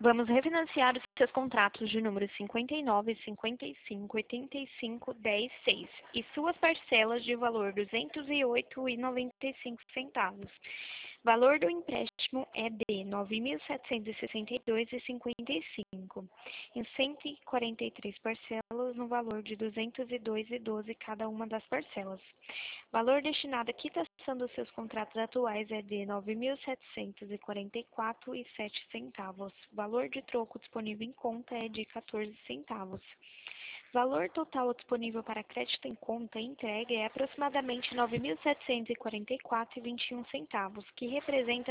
Vamos refinanciar os seus contratos de números 59, 55, 85, 10, 6 e suas parcelas de valor R$ 208,95. Valor do empréstimo é de R$ 9.762,55, em 143 parcelas no valor de R$ 202,12 cada uma das parcelas. Valor destinado à quitação dos seus contratos atuais é de R$ 9.744,07. Valor de troco disponível em conta é de 14 centavos. Valor total disponível para crédito em conta e entrega é aproximadamente R$ 9.744,21, que representa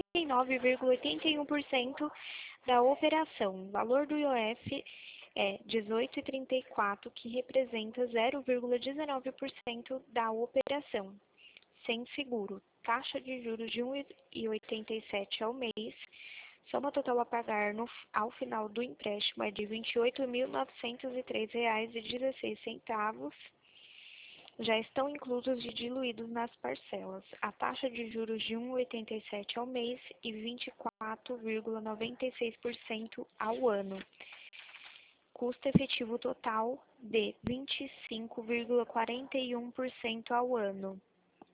99,81% da operação. Valor do IOF é 18,34, que representa 0,19% da operação. Sem seguro, taxa de juros de 1,87 ao mês. Soma total a pagar ao final do empréstimo é de R$ 28.903,16. Já estão inclusos e diluídos nas parcelas. A taxa de juros de 1,87 ao mês e 24,96% ao ano. Custo efetivo total de 25,41% ao ano.